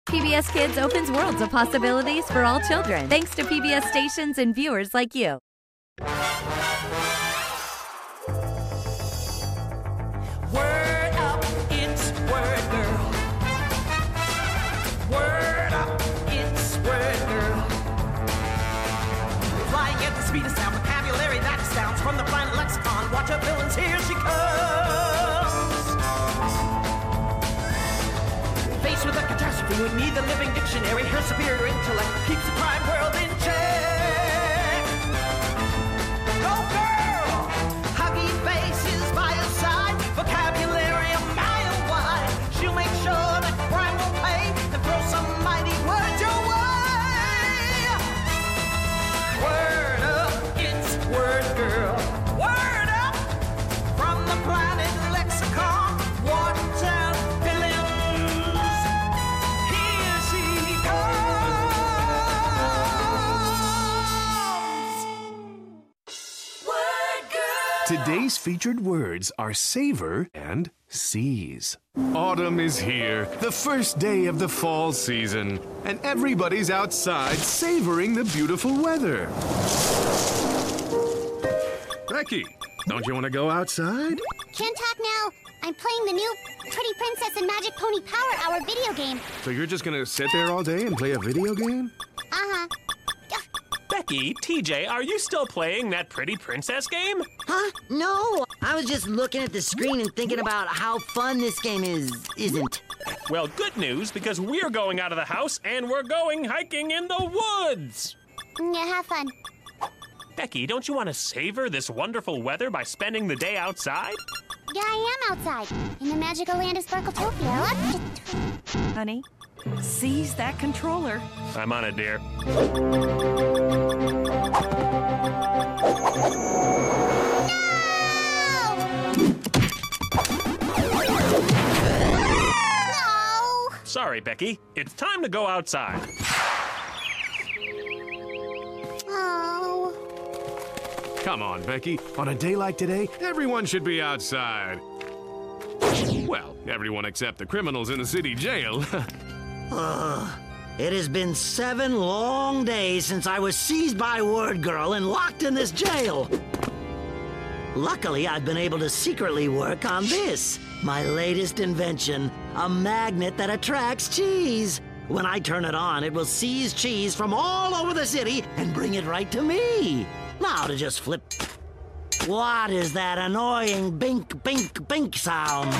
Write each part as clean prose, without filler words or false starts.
PBS Kids opens worlds of possibilities for all children, thanks to PBS stations and viewers like you. Word up, it's Word Girl. Word up, it's Word Girl. Flying at the speed of sound, vocabulary that astounds. From the planet lexicon, watch her villains, here she comes. Faced with a catastrophe, we need the living dictionary. Her superior intellect keeps the crime world in check. Go girl! Huggy faces by her side, vocabulary a mile wide. She'll make sure that crime will pay and throw some mighty words your way. Word up, it's Word Girl. Word up from the planet lexicon. Watch out, villains. Here she comes. Word Girl. Today's featured words are savor and seize. Autumn is here, the first day of the fall season, and everybody's outside savoring the beautiful weather. Becky, don't you want to go outside? Can't talk now. I'm playing the new Pretty Princess and Magic Pony Power Hour video game. So you're just gonna sit there all day and play a video game? Uh-huh. Becky, TJ, are you still playing that Pretty Princess game? Huh? No, I was just looking at the screen and thinking about how fun this game isn't. Well, good news, because we're going out of the house and we're going hiking in the woods. Yeah, have fun. Becky, don't you want to savor this wonderful weather by spending the day outside? Yeah, I am outside, in the magical land of Sparkletopia. Honey, seize that controller. I'm on it, dear. No! Sorry, Becky. It's time to go outside. Oh. Come on, Becky. On a day like today, everyone should be outside. Well, everyone except the criminals in the city jail. It has been 7 long days since I was seized by Word Girl and locked in this jail. Luckily, I've been able to secretly work on this, my latest invention, a magnet that attracts cheese. When I turn it on, it will seize cheese from all over the city and bring it right to me. Now to just flip. What is that annoying bink, bink, bink sound?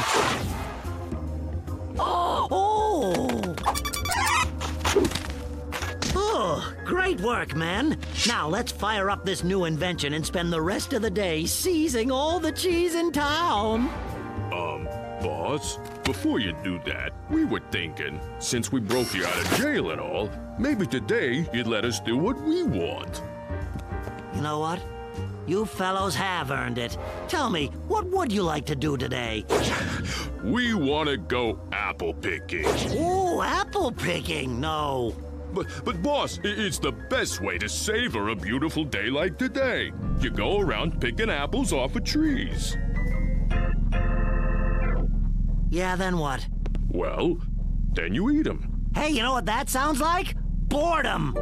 Oh, great work, man. Now let's fire up this new invention and spend the rest of the day seizing all the cheese in town. Boss, before you do that, we were thinking, since we broke you out of jail and all, maybe today you'd let us do what we want. You know what? You fellows have earned it. Tell me, what would you like to do today? We want to go apple picking. Ooh, apple picking, no. But boss, it's the best way to savor a beautiful day like today. You go around picking apples off of trees. Yeah, then what? Well, then you eat them. Hey, you know what that sounds like? Boredom.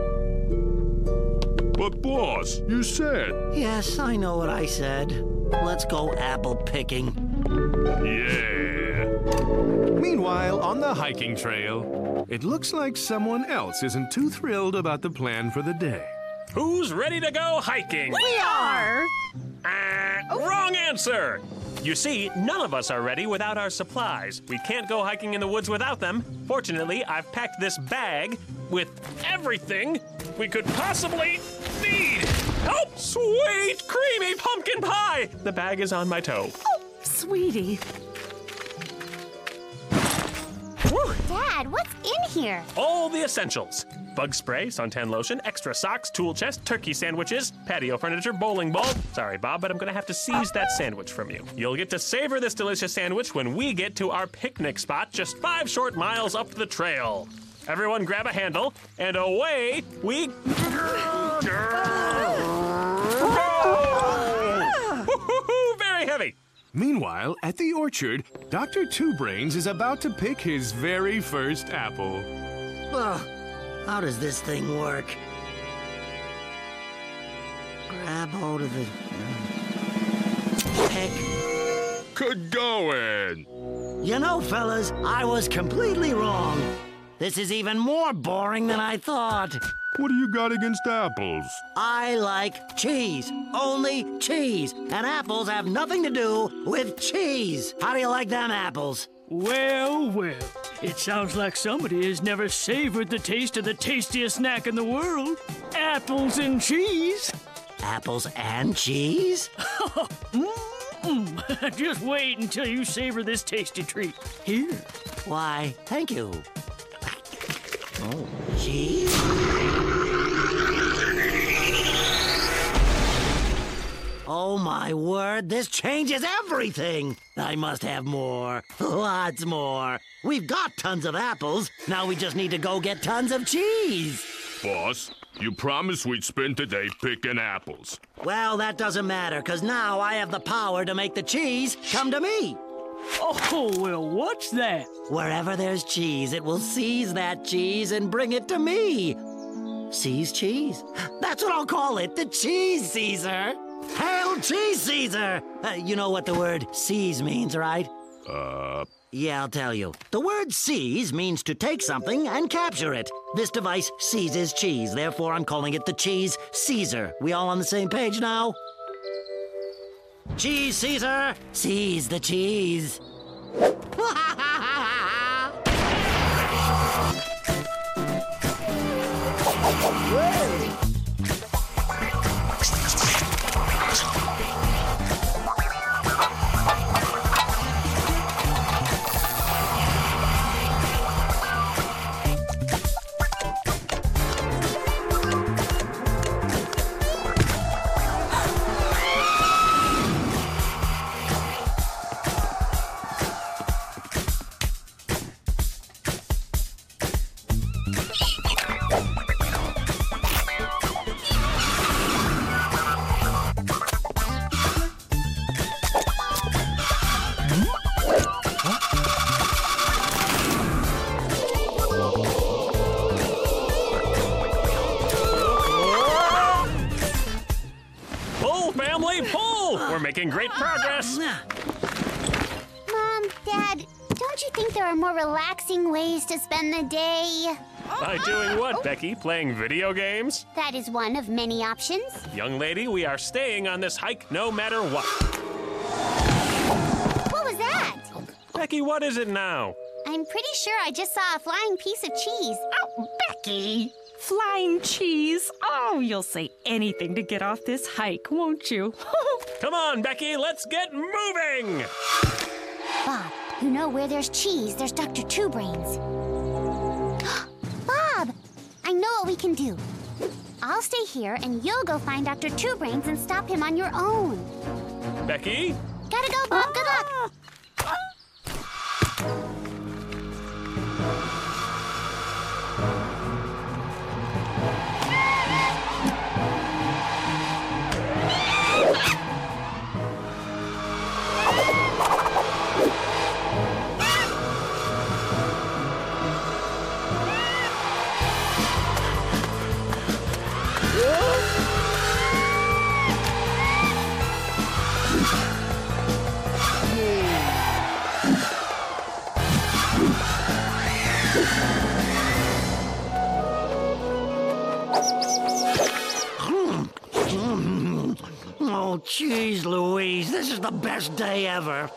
But boss, you said... Yes, I know what I said. Let's go apple picking. Yeah. Meanwhile, on the hiking trail, it looks like someone else isn't too thrilled about the plan for the day. Who's ready to go hiking? We are! Wrong answer! You see, none of us are ready without our supplies. We can't go hiking in the woods without them. Fortunately, I've packed this bag with everything we could possibly need. Oh, sweet, creamy pumpkin pie! The bag is on my toe. Oh, sweetie. Woo. Dad, what's in here? All the essentials. Bug spray, suntan lotion, extra socks, tool chest, turkey sandwiches, patio furniture, bowling ball. Sorry, Bob, but I'm gonna have to seize that sandwich from you. You'll get to savor this delicious sandwich when we get to our picnic spot just 5 short miles up the trail. Everyone grab a handle, and away we go! Very heavy. Meanwhile, at the orchard, Dr. Two Brains is about to pick his very first apple. Ugh, how does this thing work? Grab hold of the... pick. Good going. You know, fellas, I was completely wrong. This is even more boring than I thought. What do you got against apples? I like cheese. Only cheese. And apples have nothing to do with cheese. How do you like them apples? Well, well. It sounds like somebody has never savored the taste of the tastiest snack in the world. Apples and cheese. Apples and cheese? Just wait until you savor this tasty treat. Here. Why, thank you. Oh, cheese? Oh, my word, this changes everything. I must have more. Lots more. We've got tons of apples. Now we just need to go get tons of cheese. Boss, you promised we'd spend today picking apples. Well, that doesn't matter, because now I have the power to make the cheese come to me. Oh, well, what's that? Wherever there's cheese, it will seize that cheese and bring it to me. Seize cheese? That's what I'll call it, the Cheese Caesar. Hail Cheese Caesar! You know what the word seize means, right? Yeah, I'll tell you. The word seize means to take something and capture it. This device seizes cheese, therefore I'm calling it the Cheese Caesar. We all on the same page now? Cheese Caesar, seize the cheese. We're making great progress. Mom, Dad, don't you think there are more relaxing ways to spend the day? By doing what, Becky? Playing video games? That is one of many options. Young lady, we are staying on this hike no matter what. What was that? Becky, what is it now? I'm pretty sure I just saw a flying piece of cheese. Oh, Becky! Flying cheese. Oh, you'll say anything to get off this hike, won't you? Come on, Becky, let's get moving! Bob, you know where there's cheese, there's Dr. Two Brains. Bob, I know what we can do. I'll stay here and you'll go find Dr. Two Brains and stop him on your own. Becky? Gotta go, Bob. Good luck. Oh, jeez, Louise, this is the best day ever.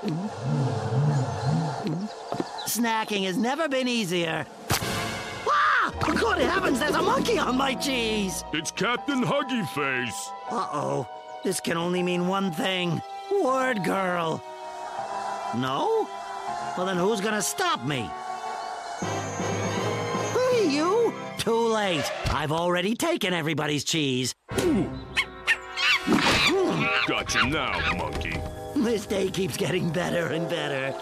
Snacking has never been easier. Ah! Good heavens, there's a monkey on my cheese! It's Captain Huggy Face. Uh-oh. This can only mean one thing. Word Girl. No? Well, then who's gonna stop me? Hey, you! Too late. I've already taken everybody's cheese. Gotcha now, monkey. This day keeps getting better and better.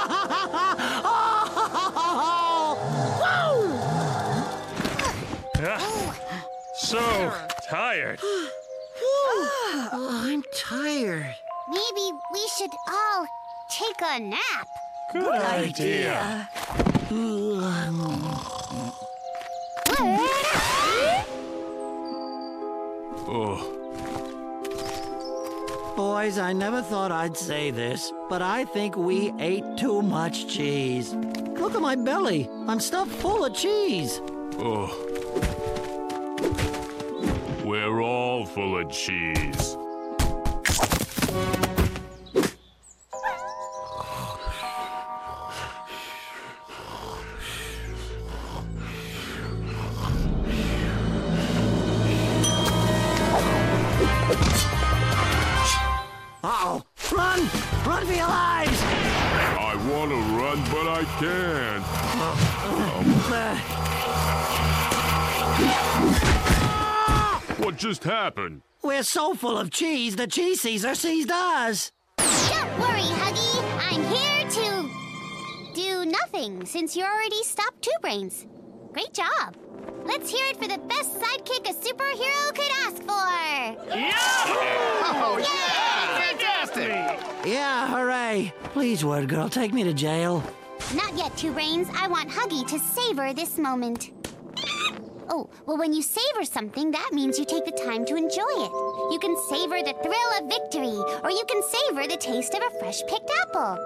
So tired. I'm tired. Maybe we should all take a nap. Good idea. boys, I never thought I'd say this, but I think we ate too much cheese. Look at my belly. I'm stuffed full of cheese. Oh. We're all full of cheese. Uh-oh. Run! Run for your lives! I want to run, but I can't. What just happened? We're so full of cheese, the cheese Caesar seized us. Don't worry, Huggy. I'm here to do nothing since you already stopped Two Brains. Great job. Let's hear it for the best sidekick a superhero could ask for. Oh, yeah! Fantastic! Yeah, hooray. Please, Word Girl, take me to jail. Not yet, Two Brains. I want Huggy to savor this moment. Oh, well, when you savor something, that means you take the time to enjoy it. You can savor the thrill of victory, or you can savor the taste of a fresh-picked apple.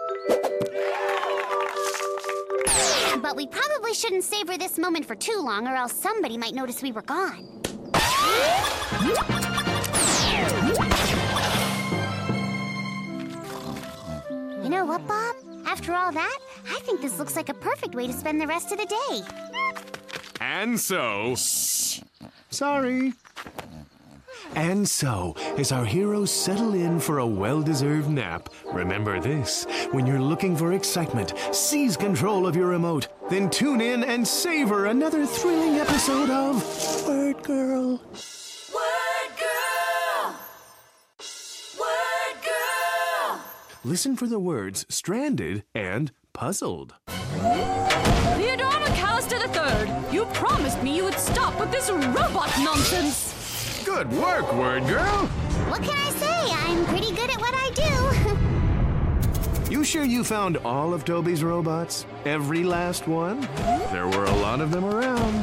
But we probably shouldn't savor this moment for too long, or else somebody might notice we were gone. You know what, Bob? After all that, I think this looks like a perfect way to spend the rest of the day. And so... Sorry. And so, as our heroes settle in for a well-deserved nap, remember this: when you're looking for excitement, seize control of your remote, then tune in and savor another thrilling episode of Word Girl. Word Girl! Word Girl! Listen for the words stranded and puzzled. Theodore McAllister III, you promised me you would stop with this robot nonsense. Good work, Word Girl! What can I say? I'm pretty good at what I do. You sure you found all of Toby's robots? Every last one? There were a lot of them around.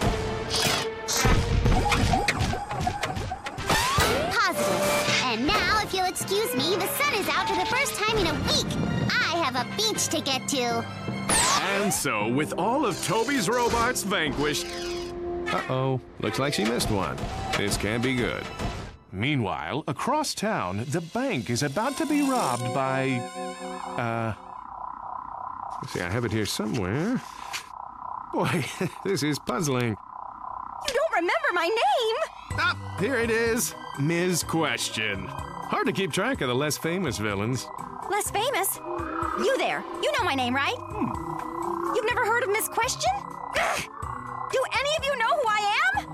Positive. And now, if you'll excuse me, the sun is out for the first time in a week. I have a beach to get to. And so, with all of Toby's robots vanquished... Uh-oh, looks like she missed one. This can't be good. Meanwhile, across town, the bank is about to be robbed by... Let's see, I have it here somewhere. Boy, this is puzzling. You don't remember my name? Ah, here it is. Ms. Question. Hard to keep track of the less famous villains. Less famous? You there. You know my name, right? You've never heard of Miss Question? Do any of you know who I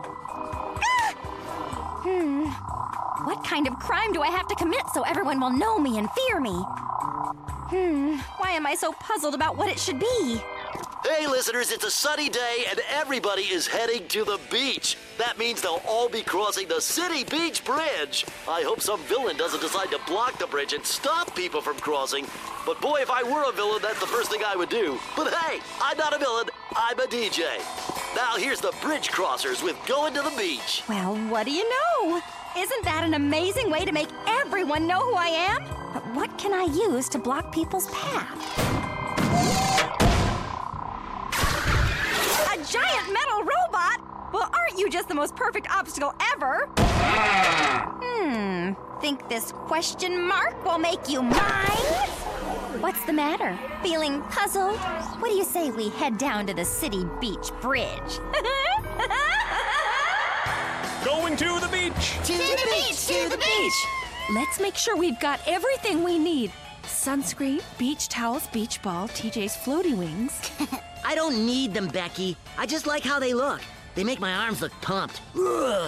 am? What kind of crime do I have to commit so everyone will know me and fear me? Why am I so puzzled about what it should be? Hey, listeners, it's a sunny day and everybody is heading to the beach. That means they'll all be crossing the City Beach Bridge. I hope some villain doesn't decide to block the bridge and stop people from crossing. But boy, if I were a villain, that's the first thing I would do. But hey, I'm not a villain, I'm a DJ. Now here's the Bridge Crossers with Going to the Beach. Well, what do you know? Isn't that an amazing way to make everyone know who I am? But what can I use to block people's path? A giant metal robot? Well, aren't you just the most perfect obstacle ever? Think this question mark will make you mine? What's the matter? Feeling puzzled? What do you say we head down to the City Beach Bridge? Going to the beach! To the beach! To the beach! Let's make sure we've got everything we need. Sunscreen, beach towels, beach ball, TJ's floaty wings. I don't need them, Becky. I just like how they look. They make my arms look pumped. Ugh.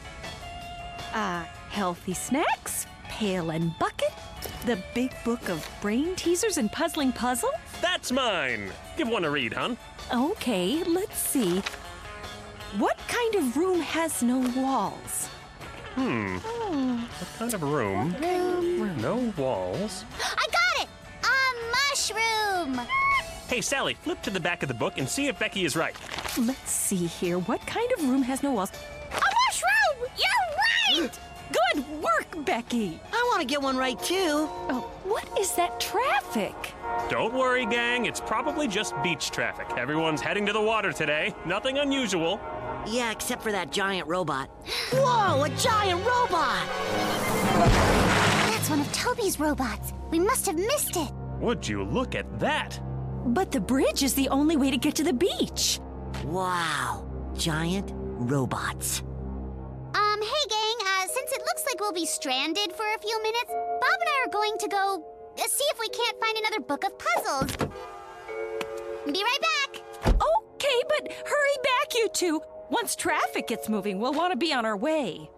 Healthy snacks, pail and bucket, the big book of brain teasers and puzzling puzzle. That's mine! Give one a read, hon. Okay, let's see. What kind of room has no walls? What kind of room? No walls. I got it! A mushroom! Hey, Sally, flip to the back of the book and see if Becky is right. Let's see here. What kind of room has no walls? A mushroom! You're right! Good work, Becky. I want to get one right, too. Oh, what is that traffic? Don't worry, gang. It's probably just beach traffic. Everyone's heading to the water today. Nothing unusual. Yeah, except for that giant robot. Whoa, a giant robot! That's one of Toby's robots. We must have missed it. Would you look at that? But the bridge is the only way to get to the beach. Wow, giant robots. Hey gang, since it looks like we'll be stranded for a few minutes, Bob and I are going to go see if we can't find another book of puzzles. Be right back. Okay, but hurry back, you two. Once traffic gets moving, we'll want to be on our way.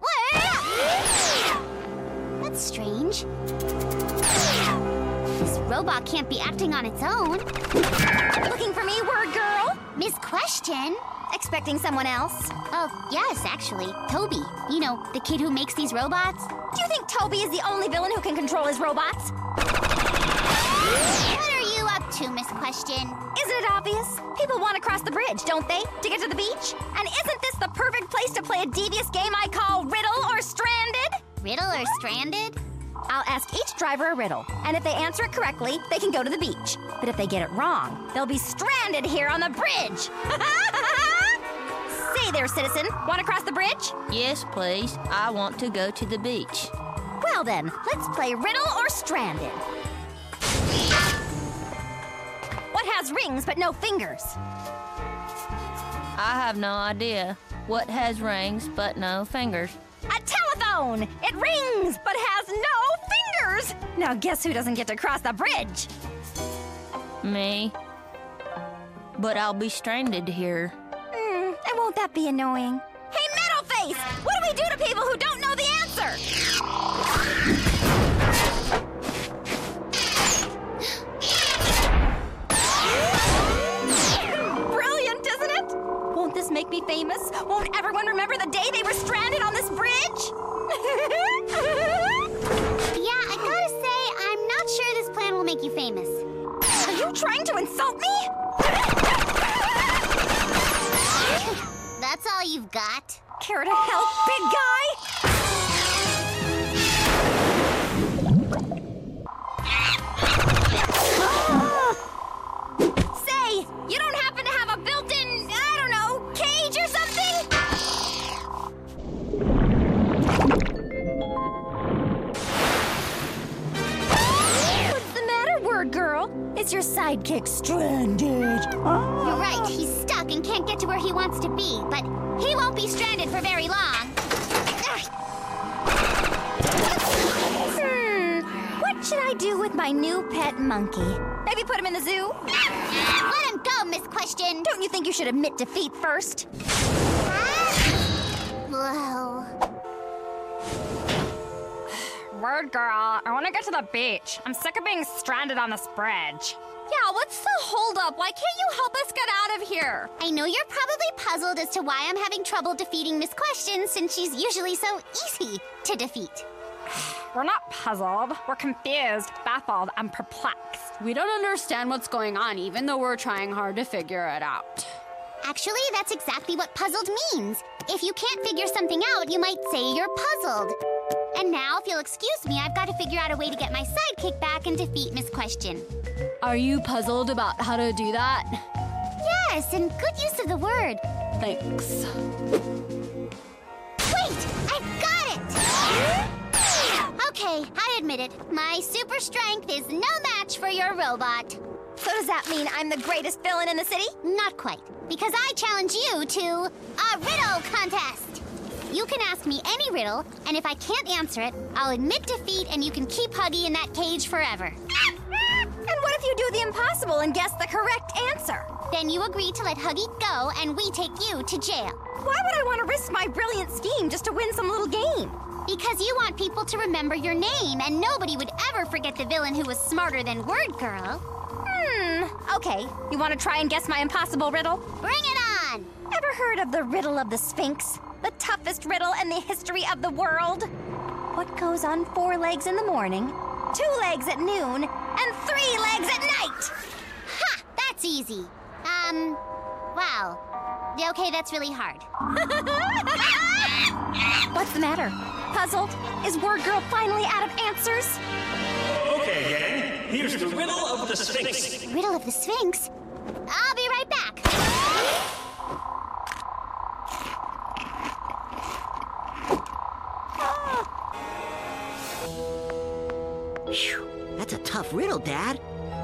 That's strange. This robot can't be acting on its own. Looking for me, word girl? Miss Question? Expecting someone else? Oh, yes, actually. Toby. You know, the kid who makes these robots. Do you think Toby is the only villain who can control his robots? What are you up to, Miss Question? Isn't it obvious? People want to cross the bridge, don't they? To get to the beach? And isn't this the perfect place to play a devious game I call Riddle or Stranded? Riddle or Stranded? I'll ask each driver a riddle, and if they answer it correctly, they can go to the beach. But if they get it wrong, they'll be stranded here on the bridge. Say there, citizen. Want to cross the bridge? Yes, please. I want to go to the beach. Well then, let's play Riddle or Stranded. What has rings but no fingers? I have no idea. What has rings but no fingers? A telephone! It rings but has no fingers! Now guess who doesn't get to cross the bridge? Me. But I'll be stranded here. And won't that be annoying? Hey, Metalface! What do we do to people who don't know the answer? Brilliant, isn't it? Won't this make me famous? Won't everyone remember the day they were stranded on this bridge? Yeah, I gotta say, I'm not sure this plan will make you famous. Are you trying to insult me? That's all you've got? Care to help, big guy? Say, you don't happen to have a built-in, I don't know, cage or something? What's the matter, word girl? Is your sidekick stranded? You're right, he's stuck and can't get to where he wants to be, but he won't be stranded for very long. What should I do with my new pet monkey? Maybe put him in the zoo? Let him go, Miss Question. Don't you think you should admit defeat first? Whoa. Word girl, I want to get to the beach. I'm sick of being stranded on this bridge. Yeah, what's the holdup? Why can't you help us get out of here? I know you're probably puzzled as to why I'm having trouble defeating Miss Question since she's usually so easy to defeat. We're not puzzled. We're confused, baffled, and perplexed. We don't understand what's going on, even though we're trying hard to figure it out. Actually, that's exactly what puzzled means. If you can't figure something out, you might say you're puzzled. And now, if you'll excuse me, I've got to figure out a way to get my sidekick back and defeat Miss Question. Are you puzzled about how to do that? Yes, and good use of the word. Thanks. Wait! I've got it! Okay, I admit it. My super strength is no match for your robot. So does that mean I'm the greatest villain in the city? Not quite, because I challenge you to a riddle contest. You can ask me any riddle, and if I can't answer it, I'll admit defeat and you can keep Huggy in that cage forever. And what if you do the impossible and guess the correct answer? Then you agree to let Huggy go and we take you to jail. Why would I want to risk my brilliant scheme just to win some little game? Because you want people to remember your name, and nobody would ever forget the villain who was smarter than Word Girl. Okay. You want to try and guess my impossible riddle? Bring it on! Ever heard of the riddle of the Sphinx? The toughest riddle in the history of the world? What goes on 4 legs in the morning, 2 legs at noon, and 3 legs at night? Ha! That's easy. Wow. Okay, that's really hard. What's the matter? Puzzled? Is Word Girl finally out of answers? Okay, gang. Here's the riddle of the Sphinx. Riddle of the Sphinx? I'll be right back. Phew, that's a tough riddle, Dad.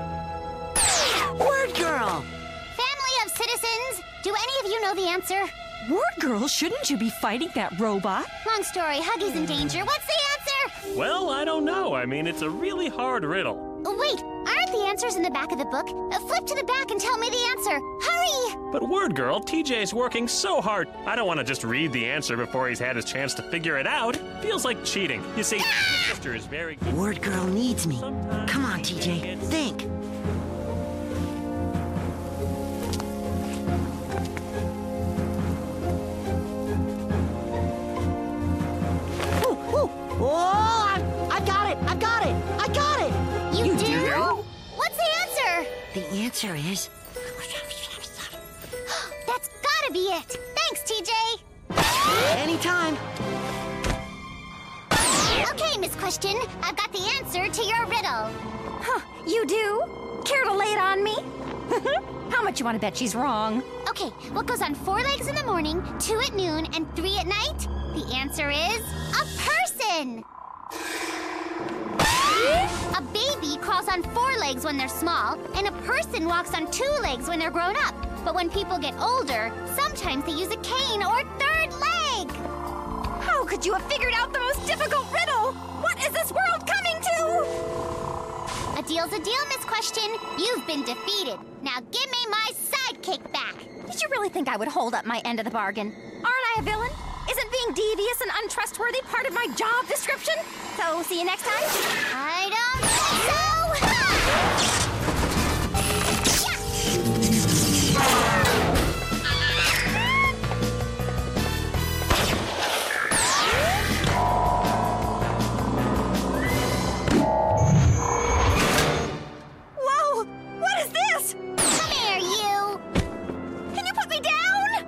Word Girl! Family of citizens, do any of you know the answer? Word Girl, shouldn't you be fighting that robot? Long story, Huggy's in danger. What's the answer? Well, I don't know. I mean, it's a really hard riddle. Wait, aren't the answers in the back of the book? Flip to the back and tell me the answer. Hurry! But Word Girl, TJ's working so hard. I don't want to just read the answer before he's had his chance to figure it out. Feels like cheating. You see, your sister is very good. Word Girl needs me. Come on, TJ, think. I got it! You do? What's the answer? The answer is... That's gotta be it. Thanks, TJ. Anytime. Okay, Miss Question, I've got the answer to your riddle. Huh, you do? Care to lay it on me? How much you want to bet she's wrong? Okay, what goes on 4 legs in the morning, 2 at noon, and 3 at night? The answer is a person. A baby crawls on 4 legs when they're small, and a person walks on 2 legs when they're grown up. But when people get older, sometimes they use a cane or 3rd leg. How could you have figured out the most difficult riddle? What is this world coming to? A deal's a deal, Miss Question. You've been defeated. Now give me my sidekick back. Did you really think I would hold up my end of the bargain? Aren't I a villain? Isn't being devious and untrustworthy part of my job description? So, see you next time? I don't think so! Whoa! What is this? Come here, you! Can you put me down?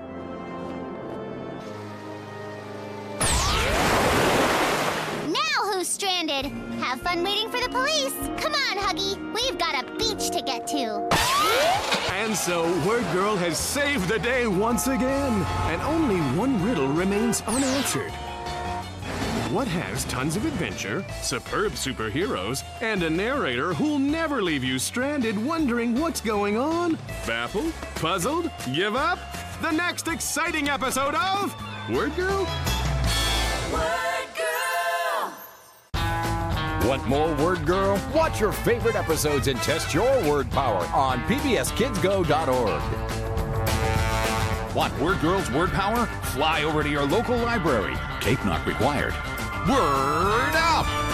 Now who's stranded? Have fun waiting for the police. Come on, Huggy. We've got a beach to get to. And so, Word Girl has saved the day once again, and only one riddle remains unanswered. What has tons of adventure, superb superheroes, and a narrator who'll never leave you stranded wondering what's going on? Baffled? Puzzled? Give up? The next exciting episode of Word Girl? Word Girl! Want more Word Girl? Watch your favorite episodes and test your word power on pbskidsgo.org. Want Word Girl's word power? Fly over to your local library. Cape not required. Word up!